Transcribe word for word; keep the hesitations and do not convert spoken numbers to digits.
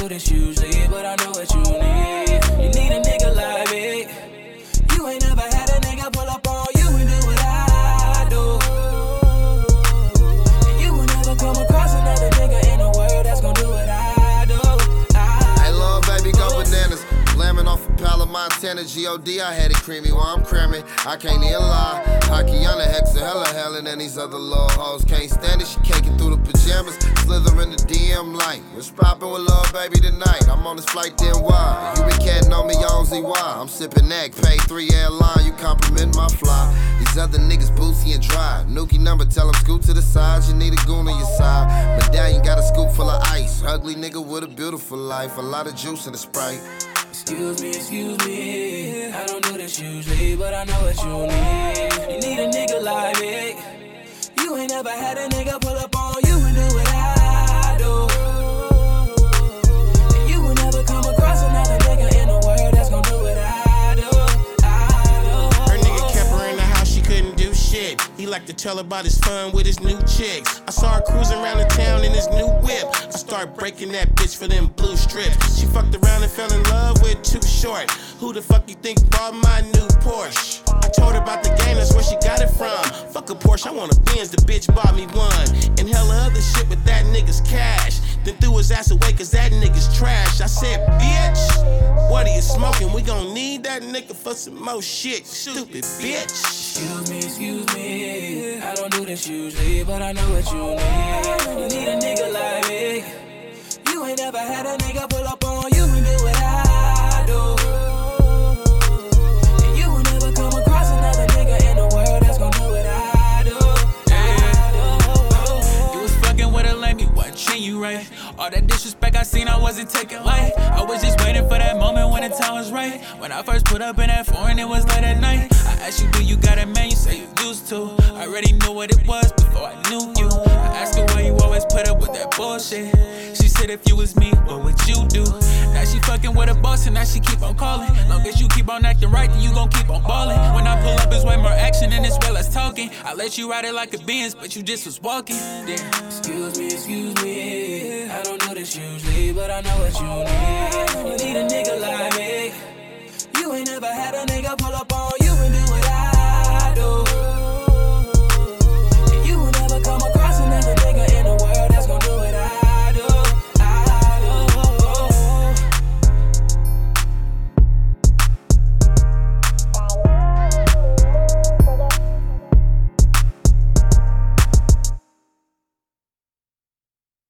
do this usually, but I know what you need. You need a nigga like me. You ain't never had a nigga pull up on you and do what I do. And you will never come across another nigga in the world that's gon' do what I do. I hey, little baby, go bananas. Slamming off a pal of Montana, G O D, I had it creamy while I'm cramming. I can't even lie. Hockey on the hex, hella hell, and then these other little hoes can't stand it. She caking through the pajamas, slither in the D M like, what's poppin' with little baby tonight? I'm on this flight, then why? You been catting on me, I don't see why. I'm sippin' neck, pay three airline, you compliment my fly. These other niggas boozy and dry. Nuki number, tell them scoot to the side, you need a goon on your side. Medallion got a scoop full of ice. Ugly nigga with a beautiful life, a lot of juice in the Sprite. Excuse me, excuse me, I don't do this usually, but I know what you need. You need a nigga like me. You ain't never had a nigga pull up on you and do what I do. And you will never come across another nigga in the world that's gon' do what I do. I do. Her nigga kept her in the house, she couldn't do shit. He liked to tell about his fun with his new chicks. I saw her cruising around the town in his new whip. I started breaking that bitch for them blue strips. She fucked around and fell in love with Too Short. Who the fuck you think bought my new Porsche? I told her about the game, that's where she got it from. Fuck a Porsche, I want a Benz, the bitch bought me one. And hella other shit with that nigga's cash. Then threw his ass away cause that nigga's trash. I said, bitch, what are you smoking? We gon' need that nigga for some more shit, stupid bitch. Excuse me, excuse me, I don't do this usually, but I know what you need. You need a nigga like me. You ain't never had a nigga pull up on you and do what I do. And you will never come across another nigga in the world that's gon' do what I do. Yeah. You was fucking with a lame, you wasn't treating you right. All that disrespect I seen, I wasn't taking light. I was just waiting for that moment when the time was right. When I first put up in that foreign, it was late at night. I asked you, do you got a man? You say you used to. I already knew what it was before I knew you. I asked her why you always put up with that bullshit. She said if you was me, what would you do? Now she fucking with a boss and now she keep on calling. Long as you keep on acting right, then you gon' keep on ballin'. When I pull up, it's way more action than it's well as talking. I let you ride it like a Benz, but you just was walking. Damn. Excuse me, excuse me, I don't do this usually, but I know what you need. You need a nigga